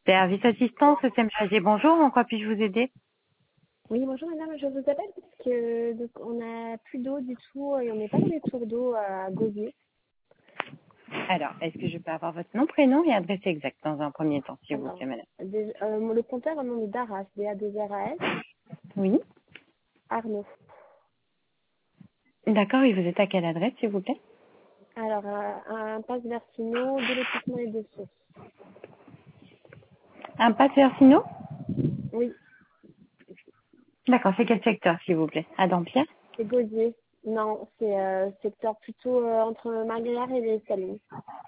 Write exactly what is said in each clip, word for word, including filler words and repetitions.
Service assistance, S M H D, bonjour, en quoi puis-je vous aider? Oui, bonjour madame, je vous appelle parce que donc, on n'a plus d'eau du tout et on n'est pas dans les tours d'eau à Gauzier. Alors, est-ce que je peux avoir votre nom, prénom et adresse exacte dans un premier temps, s'il vous Alors, plaît, madame? des- euh, le compteur, un nom de Daras, D A deux R A S, Oui. Arnaud. D'accord, et vous êtes à quelle adresse, s'il vous plaît? Alors, euh, un passe Versino, deux lotissements et deux sources. Un passe Versino? Oui, D'accord, c'est quel secteur, s'il vous plaît? À Dampierre? c'est Gauzier. Non, c'est euh, secteur plutôt euh, entre Marguerre et les Salines.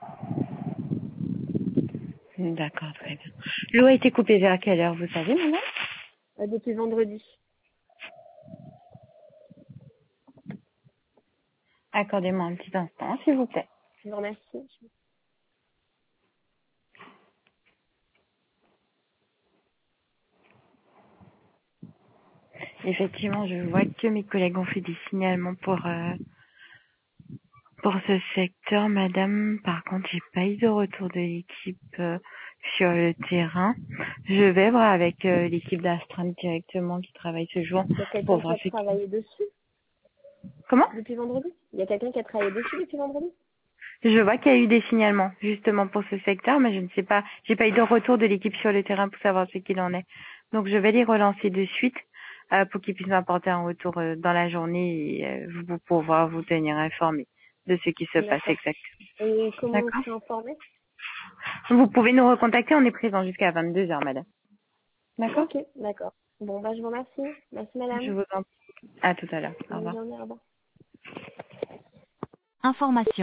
D'accord, très bien. L'eau a été coupée vers quelle heure, vous savez, madame? Euh, depuis vendredi. Accordez-moi un petit instant, s'il vous plaît. Je vous remercie. Effectivement, je vois que mes collègues ont fait des signalements pour, euh, pour ce secteur, madame. Par contre, j'ai pas eu de retour de l'équipe euh, sur le terrain. Je vais voir avec euh, l'équipe d'Astreinte directement qui travaille ce jour Il y a pour quelqu'un qui voir a ce qui... travaillé dessus Comment? depuis vendredi. Il y a quelqu'un qui a travaillé dessus depuis vendredi. Je vois qu'il y a eu des signalements justement pour ce secteur, mais je ne sais pas, j'ai pas eu de retour de l'équipe sur le terrain pour savoir ce qu'il en est. Donc je vais les relancer de suite euh, pour qu'ils puissent m'apporter un retour euh, dans la journée et euh, vous pour pouvoir vous tenir informé de ce qui se passe D'accord. exactement. Et comment on D'accord? serait informé? Vous pouvez nous recontacter, on est présent jusqu'à vingt-deux heures, madame. D'accord? Ok, d'accord. Bon, bah, je vous remercie. Merci, Je madame. vous en prie. À tout à l'heure. Au Bonne revoir. journée, au revoir. Information.